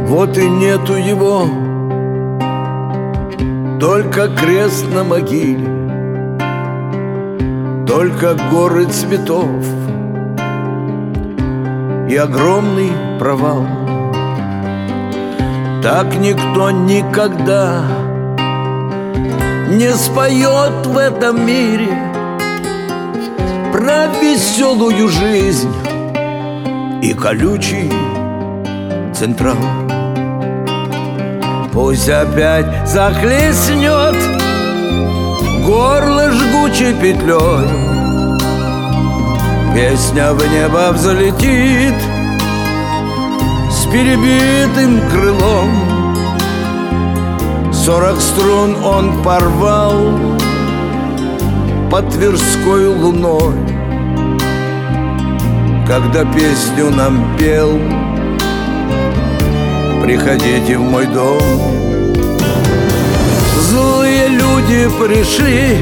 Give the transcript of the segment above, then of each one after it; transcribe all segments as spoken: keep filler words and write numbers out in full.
Вот и нету его, только крест на могиле, только горы цветов и огромный провал. Так никто никогда не споет в этом мире про веселую жизнь и колючий Централ. Пусть опять захлестнет горло жгучей петлей, песня в небо взлетит с перебитым крылом. Сорок струн он порвал под Тверской луной, когда песню нам пел: приходите в мой дом. Злые люди пришли,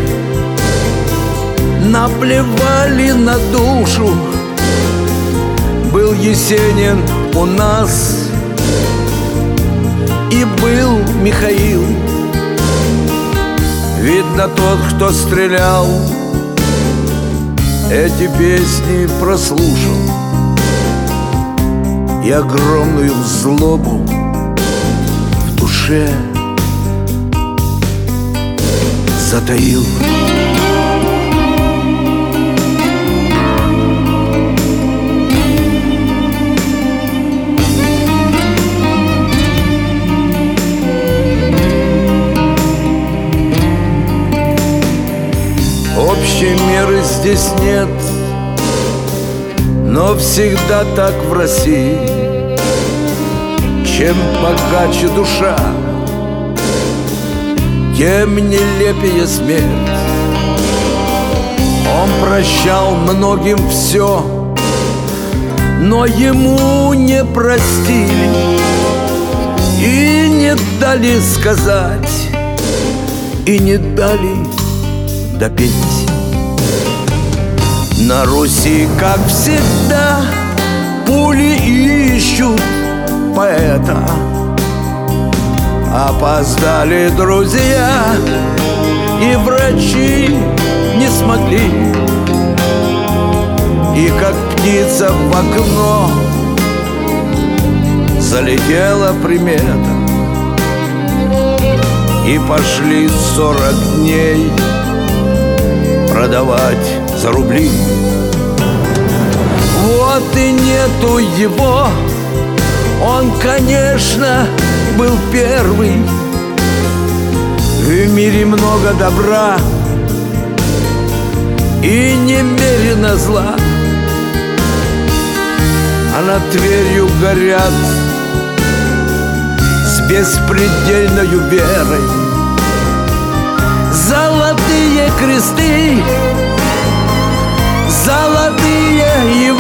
наплевали на душу. Был Есенин у нас, и был Михаил. Видно, тот, кто стрелял, эти песни прослушал и огромную злобу в душе затаил. Общей меры здесь нет, но всегда так в России. Чем богаче душа, тем нелепее смерть. Он прощал многим все, но ему не простили и не дали сказать, и не дали допеть. На Руси, как всегда, пули ищут поэта. Опоздали друзья, и врачи не смогли. И как птица в окно залетела примета, и пошли сорок дней продавать за рубли. Вот и нету его, он, конечно, был первый. В мире много добра и немерено зла, а над Тверью горят с беспредельною верой золотые кресты, золотые его